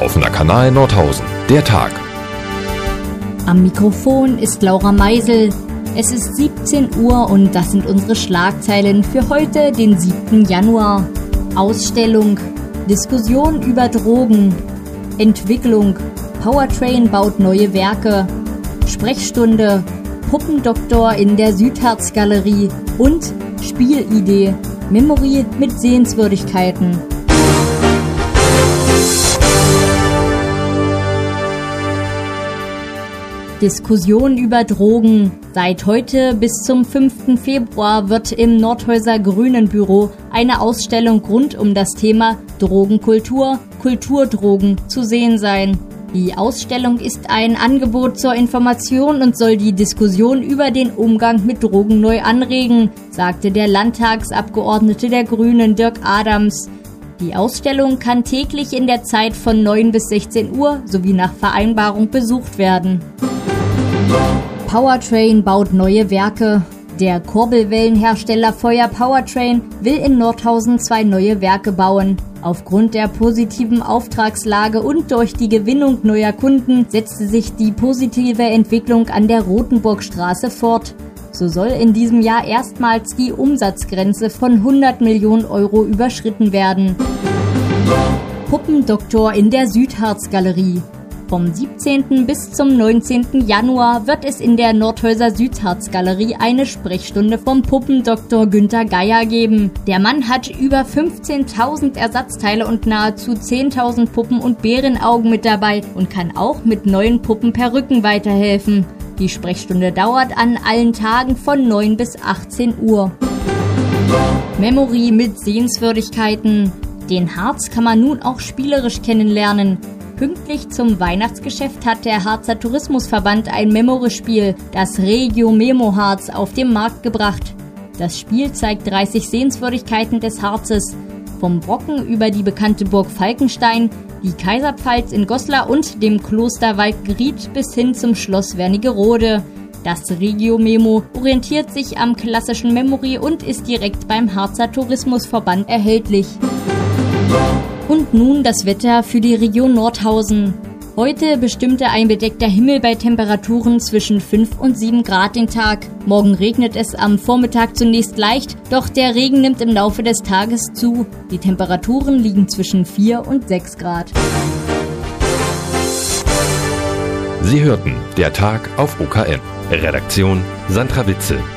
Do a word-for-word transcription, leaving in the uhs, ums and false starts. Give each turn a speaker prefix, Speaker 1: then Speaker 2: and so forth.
Speaker 1: Offener Kanal Nordhausen. Der Tag.
Speaker 2: Am Mikrofon ist Laura Meisel. Es ist siebzehn Uhr und das sind unsere Schlagzeilen für heute, den siebten Januar. Ausstellung, Diskussion über Drogen, Entwicklung, Powertrain baut neue Werke, Sprechstunde, Puppendoktor in der Südharz-Galerie und Spielidee, Memory mit Sehenswürdigkeiten. Diskussion über Drogen. Seit heute bis zum fünften Februar wird im Nordhäuser Grünen Büro eine Ausstellung rund um das Thema Drogenkultur, Kulturdrogen zu sehen sein. Die Ausstellung ist ein Angebot zur Information und soll die Diskussion über den Umgang mit Drogen neu anregen, sagte der Landtagsabgeordnete der Grünen Dirk Adams. Die Ausstellung kann täglich in der Zeit von neun bis sechzehn Uhr sowie nach Vereinbarung besucht werden. Powertrain baut neue Werke. Der Kurbelwellenhersteller Feuer Powertrain will in Nordhausen zwei neue Werke bauen. Aufgrund der positiven Auftragslage und durch die Gewinnung neuer Kunden setzte sich die positive Entwicklung an der Rothenburgstraße fort. So soll in diesem Jahr erstmals die Umsatzgrenze von hundert Millionen Euro überschritten werden. Puppendoktor in der Südharz-Galerie. Vom siebzehnten bis zum neunzehnten Januar wird es in der Nordhäuser Südharz-Galerie eine Sprechstunde vom Puppendoktor Günther Geier geben. Der Mann hat über fünfzehntausend Ersatzteile und nahezu zehntausend Puppen und Bärenaugen mit dabei und kann auch mit neuen Puppenperücken weiterhelfen. Die Sprechstunde dauert an allen Tagen von neun bis achtzehn Uhr. Memory mit Sehenswürdigkeiten. Den Harz kann man nun auch spielerisch kennenlernen. Pünktlich zum Weihnachtsgeschäft hat der Harzer Tourismusverband ein Memory-Spiel, das Regio Memo Harz, auf den Markt gebracht. Das Spiel zeigt dreißig Sehenswürdigkeiten des Harzes. Vom Brocken über die bekannte Burg Falkenstein, die Kaiserpfalz in Goslar und dem Kloster Waldgried bis hin zum Schloss Wernigerode. Das Regio Memo orientiert sich am klassischen Memory und ist direkt beim Harzer Tourismusverband erhältlich. Und nun das Wetter für die Region Nordhausen. Heute bestimmte ein bedeckter Himmel bei Temperaturen zwischen fünf und sieben Grad den Tag. Morgen regnet es am Vormittag zunächst leicht, doch der Regen nimmt im Laufe des Tages zu. Die Temperaturen liegen zwischen vier und sechs Grad.
Speaker 1: Sie hörten der Tag auf O K M. Redaktion Sandra Witzel.